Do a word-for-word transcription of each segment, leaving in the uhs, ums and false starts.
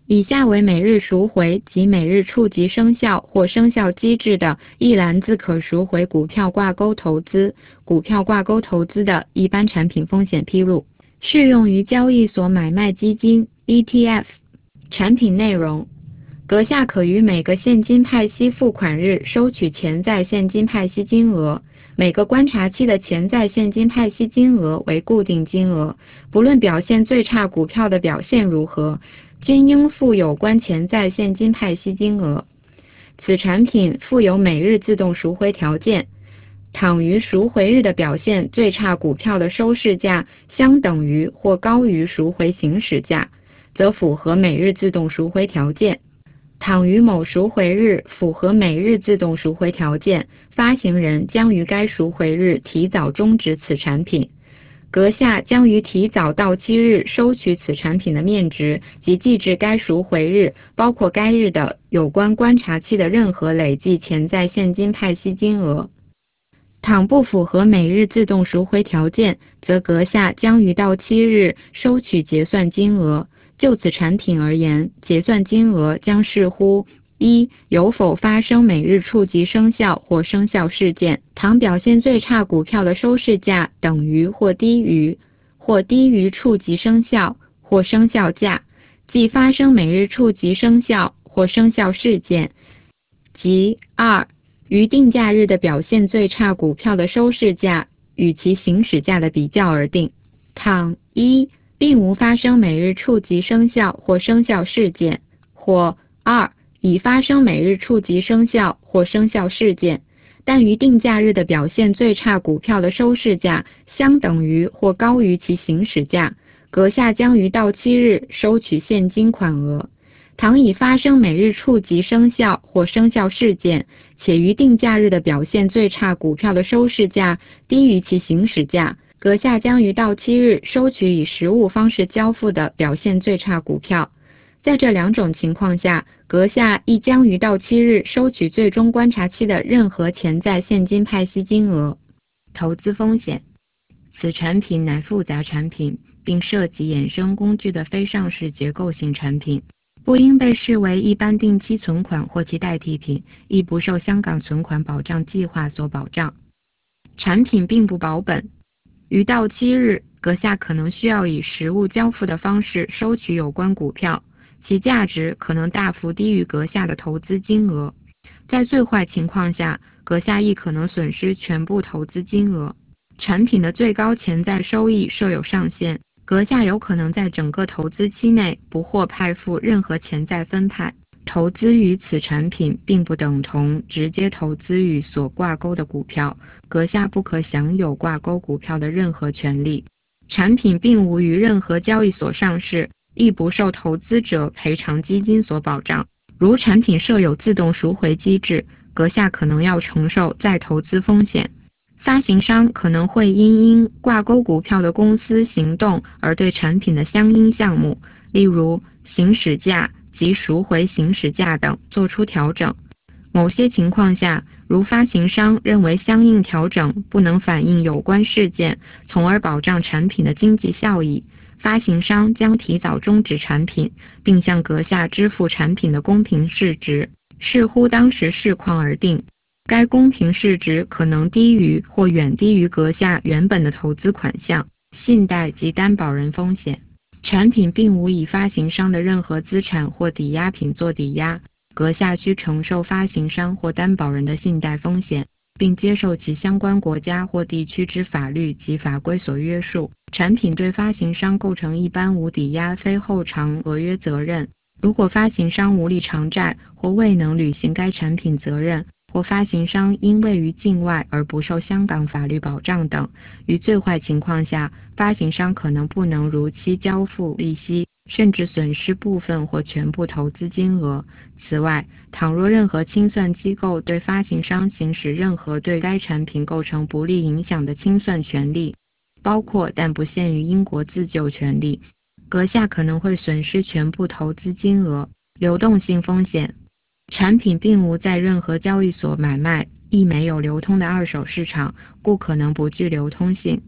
以下为每日赎回及每日触及生效或生效机制的一篮子可赎回股票挂钩投资、股票挂钩投资的一般产品风险披露，适用于交易所买卖基金 E T F。 产品内容：阁下可于每个现金派息付款日收取潜在现金派息金额，每个观察期的潜在现金派息金额为固定金额，不论表现最差股票的表现如何，均应付有关潜在现金派息金额。此产品附有每日自动赎回条件，倘于赎回日的表现最差股票的收市价相等于或高于赎回行使价，则符合每日自动赎回条件。倘于某赎回日符合每日自动赎回条件，发行人将于该赎回日提早终止此产品。阁下将于提早到期日收取此产品的面值及计至该赎回日，包括该日的有关观察期的任何累计潜在现金派息金额。倘不符合每日自动赎回条件，则阁下将于到期日收取结算金额。就此产品而言，结算金额将视乎一有否发生每日触及生效或生效事件，倘表现最差股票的收市价等于或低于或低于触及生效或生效价，即发生每日触及生效或生效事件，即二于定价日的表现最差股票的收市价与其行使价的比较而定。倘一并无发生每日触及生效或生效事件，或二已发生每日触及生效或生效事件，但于定价日的表现最差股票的收市价相等于或高于其行使价，阁下将于到期日收取现金款额。倘已发生每日触及生效或生效事件，且于定价日的表现最差股票的收市价低于其行使价，阁下将于到期日收取以实物方式交付的表现最差股票。在这两种情况下，阁下亦将于到期日收取最终观察期的任何潜在现金派息金额。投资风险：此产品乃复杂产品，并涉及衍生工具的非上市结构性产品，不应被视为一般定期存款或其代替品，亦不受香港存款保障计划所保障。产品并不保本，于到期日，阁下可能需要以实物交付的方式收取有关股票，其价值可能大幅低于阁下的投资金额。在最坏情况下，阁下亦可能损失全部投资金额。产品的最高潜在收益设有上限，阁下有可能在整个投资期内不获派付任何潜在分派。投资于此产品并不等同直接投资于所挂钩的股票，阁下不可享有挂钩股票的任何权利。产品并无于任何交易所上市，亦不受投资者赔偿基金所保障。如产品设有自动赎回机制，阁下可能要承受再投资风险。发行商可能会因因挂钩股票的公司行动而对产品的相应项目，例如行使价及赎回行使价等做出调整。某些情况下，如发行商认为相应调整不能反映有关事件，从而保障产品的经济效益，发行商将提早终止产品，并向阁下支付产品的公平市值，视乎当时市况而定。该公平市值可能低于或远低于阁下原本的投资款项。信贷及担保人风险：产品并无以发行商的任何资产或抵押品做抵押，阁下需承受发行商或担保人的信贷风险，并接受其相关国家或地区之法律及法规所约束。产品对发行商构成一般无抵押非后偿合约责任。如果发行商无力偿债或未能履行该产品责任，或发行商因位于境外而不受香港法律保障等，于最坏情况下，发行商可能不能如期交付利息，甚至损失部分或全部投资金额。此外，倘若任何清算机构对发行商行使任何对该产品构成不利影响的清算权利，包括但不限于英国自救权利，阁下可能会损失全部投资金额。流动性风险：产品并无在任何交易所买卖，亦没有流通的二手市场，故可能不具流通性。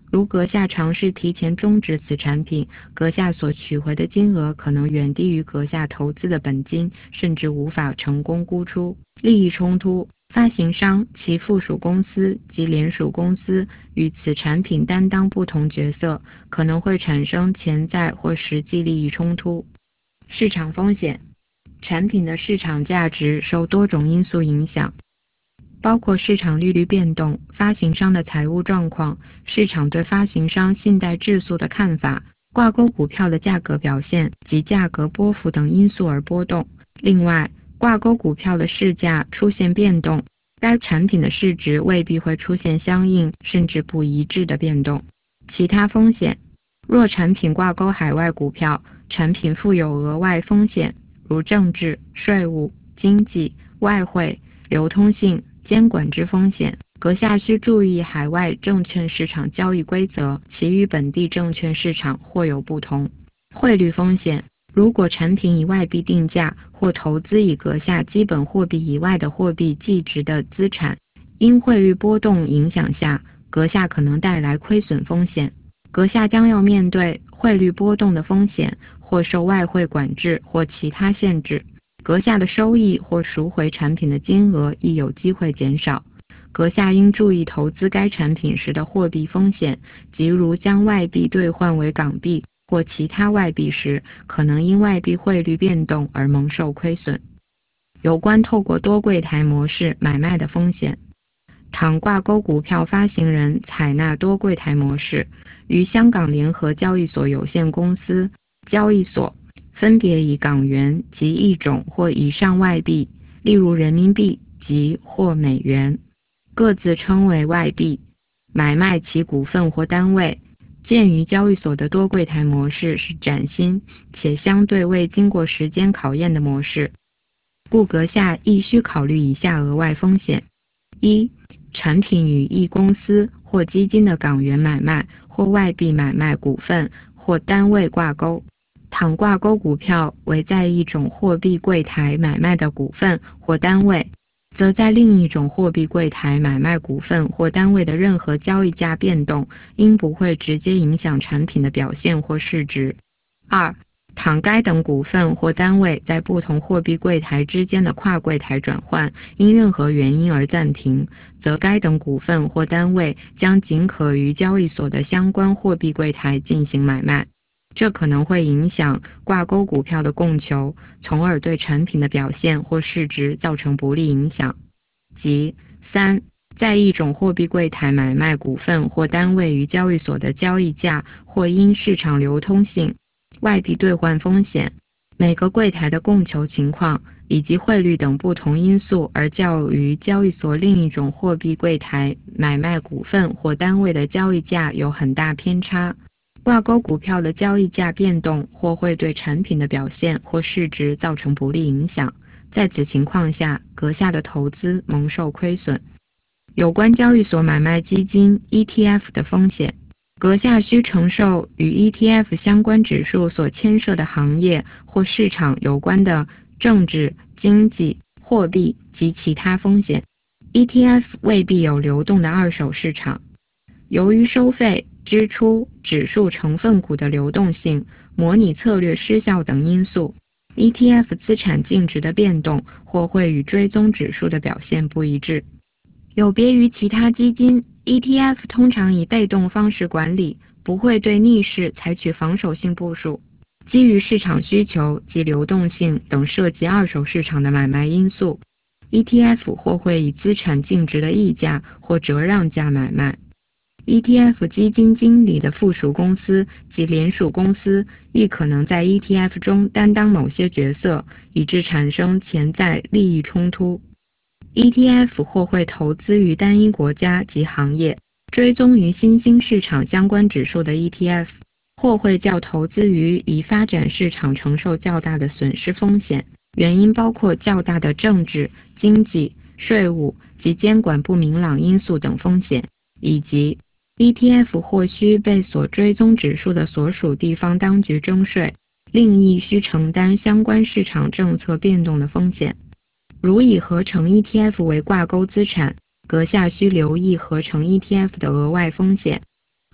如阁下尝试提前终止此产品，阁下所取回的金额可能远低于阁下投资的本金，甚至无法成功估出。利益冲突，发行商、其附属公司及联属公司与此产品担当不同角色，可能会产生潜在或实际利益冲突。市场风险，产品的市场价值受多种因素影响，包括市场利率变动、发行商的财务状况、市场对发行商信贷质素的看法、挂钩股票的价格表现及价格波幅等因素而波动。另外，挂钩股票的市价出现变动，该产品的市值未必会出现相应甚至不一致的变动。其他风险，若产品挂钩海外股票，产品负有额外风险，如政治、税务、经济、外汇、流通性、监管之风险。阁下需注意海外证券市场交易规则，其与本地证券市场或有不同。汇率风险，如果产品以外币定价或投资以阁下基本货币以外的货币计值的资产，因汇率波动影响下，阁下可能带来亏损风险。阁下将要面对汇率波动的风险，或受外汇管制或其他限制。阁下的收益或赎回产品的金额亦有机会减少。阁下应注意投资该产品时的货币风险，即如将外币兑换为港币或其他外币时，可能因外币汇率变动而蒙受亏损。有关透过多柜台模式买卖的风险，倘挂钩股票发行人采纳多柜台模式，于香港联合交易所有限公司交易所分别以港元及一种或以上外币，例如人民币及或美元，各自称为外币，买卖其股份或单位。鉴于交易所的多柜台模式是崭新且相对未经过时间考验的模式，故阁下亦需考虑以下额外风险：一、产品与一公司或基金的港元买卖或外币买卖股份或单位挂钩，倘挂钩股票为在一种货币柜台买卖的股份或单位，则在另一种货币柜台买卖股份或单位的任何交易价变动，应不会直接影响产品的表现或市值。二、倘该等股份或单位在不同货币柜台之间的跨柜台转换因任何原因而暂停，则该等股份或单位将仅可于交易所的相关货币柜台进行买卖。这可能会影响挂钩股票的供求，从而对产品的表现或市值造成不利影响。即三、在一种货币柜台买卖股份或单位于交易所的交易价，或因市场流通性、外币兑换风险、每个柜台的供求情况以及汇率等不同因素而较于交易所另一种货币柜台买卖股份或单位的交易价有很大偏差。挂钩股票的交易价变动或会对产品的表现或市值造成不利影响，在此情况下，阁下的投资蒙受亏损。有关交易所买卖基金 E T F 的风险，阁下需承受与 E T F 相关指数所牵涉的行业或市场有关的政治、经济、货币及其他风险。E T F 未必有流动的二手市场，由于收费、支出、指数成分股的流动性、模拟策略失效等因素， E T F 资产净值的变动或会与追踪指数的表现不一致。有别于其他基金， E T F 通常以被动方式管理，不会对逆势采取防守性部署。基于市场需求及流动性等涉及二手市场的买卖因素， E T F 或会以资产净值的溢价或折让价买卖。E T F 基金经理的附属公司及联属公司亦可能在 E T F 中担当某些角色，以致产生潜在利益冲突。E T F 或会投资于单一国家及行业，追踪于新兴市场相关指数的 E T F， 或会较投资于已发展市场承受较大的损失风险，原因包括较大的政治、经济、税务及监管不明朗因素等风险，以及E T F 或需被所追踪指数的所属地方当局征税，另亦需承担相关市场政策变动的风险。如以合成 E T F 为挂钩资产，阁下需留意合成 E T F 的额外风险。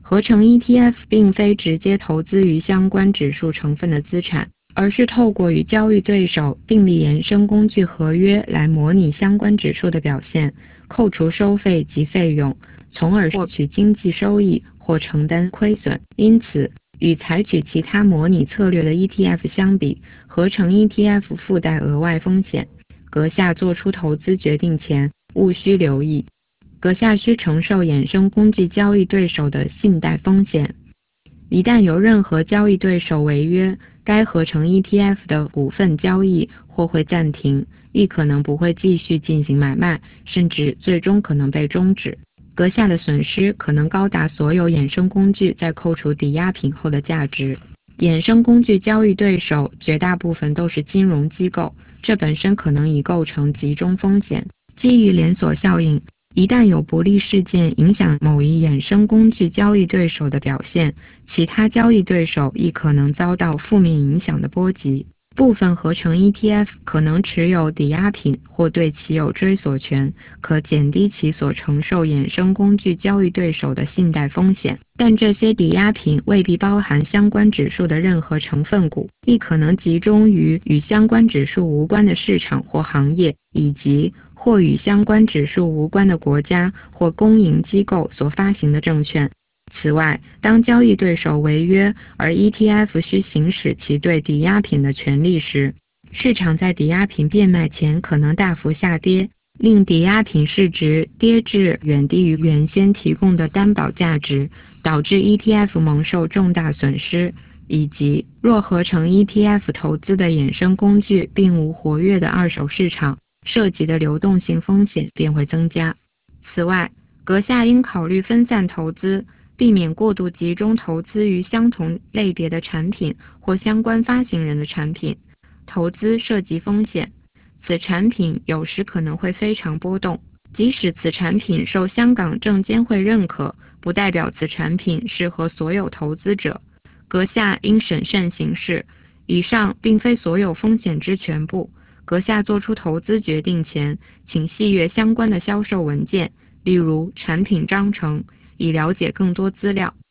合成 E T F 并非直接投资于相关指数成分的资产，而是透过与交易对手订立衍生工具合约来模拟相关指数的表现，扣除收费及费用，从而获取经济收益或承担亏损。因此，与采取其他模拟策略的 E T F 相比，合成 E T F 附带额外风险。阁下做出投资决定前，务需留意：阁下需承受衍生工具交易对手的信贷风险。一旦有任何交易对手违约，该合成 E T F 的股份交易或会暂停，亦可能不会继续进行买卖，甚至最终可能被终止。阁下的损失可能高达所有衍生工具在扣除抵押品后的价值。衍生工具交易对手绝大部分都是金融机构，这本身可能已构成集中风险。基于连锁效应，一旦有不利事件影响某一衍生工具交易对手的表现，其他交易对手亦可能遭到负面影响的波及。部分合成 E T F 可能持有抵押品或对其有追索权，可减低其所承受衍生工具交易对手的信贷风险。但这些抵押品未必包含相关指数的任何成分股，亦可能集中于与相关指数无关的市场或行业，以及或与相关指数无关的国家或公营机构所发行的证券。此外，当交易对手违约，而 E T F 需行使其对抵押品的权利时，市场在抵押品变卖前可能大幅下跌，令抵押品市值跌至远低于原先提供的担保价值，导致 E T F 蒙受重大损失，以及若合成 E T F 投资的衍生工具并无活跃的二手市场，涉及的流动性风险便会增加。此外，阁下应考虑分散投资，避免过度集中投资于相同类别的产品或相关发行人的产品。投资涉及风险，此产品有时可能会非常波动。即使此产品受香港证监会认可，不代表此产品适合所有投资者。阁下应审慎行事。以上并非所有风险之全部。阁下做出投资决定前，请细阅相关的销售文件，例如产品章程，以了解更多资料。